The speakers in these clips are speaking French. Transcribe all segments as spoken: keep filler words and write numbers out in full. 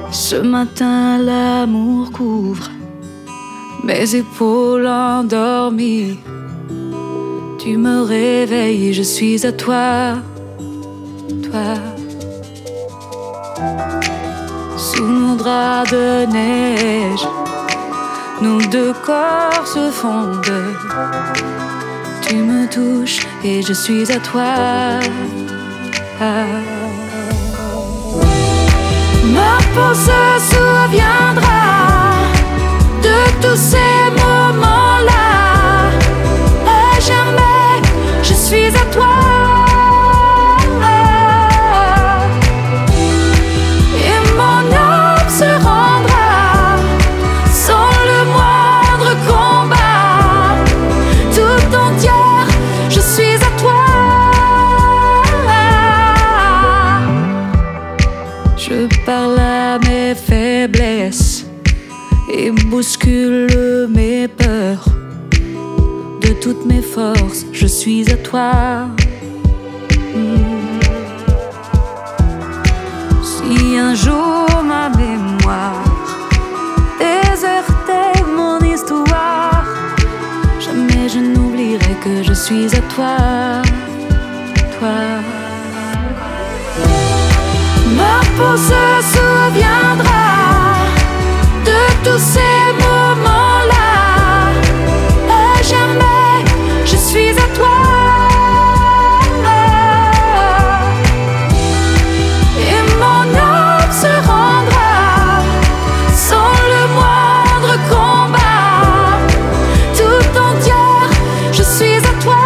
Ce matin, l'amour couvre mes épaules endormies. Tu me réveilles, je suis à toi, toi. Sous nos draps de neige, nos deux corps se fondent. Tu me touches et je suis à toi. Ah. Ma peau se souviendra de tous ces moments-là. À jamais, je suis à toi. Et mon âme se rendra sans le moindre combat. Tout entière, je suis à toi. Je parle à mes faiblesses et bouscule mes peurs. De toutes mes forces, je suis à toi. Mmh. Si un jour ma mémoire désertait mon histoire, jamais je n'oublierai que je suis à toi, toi. Ma peau se souviendra de tous ces moments-là. À jamais, je suis à toi. Et mon âme se rendra sans le moindre combat. Tout entière, je suis à toi.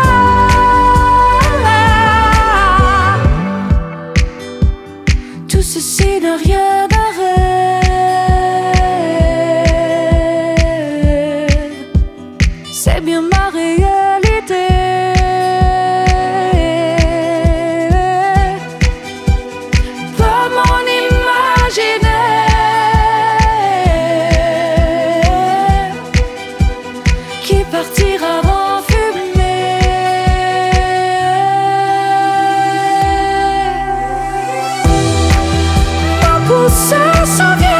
Tout ceci n'a rien d'arrêt. C'est bien ma réalité. Pas mon imaginaire qui partira en fumée. Ma peau se souvient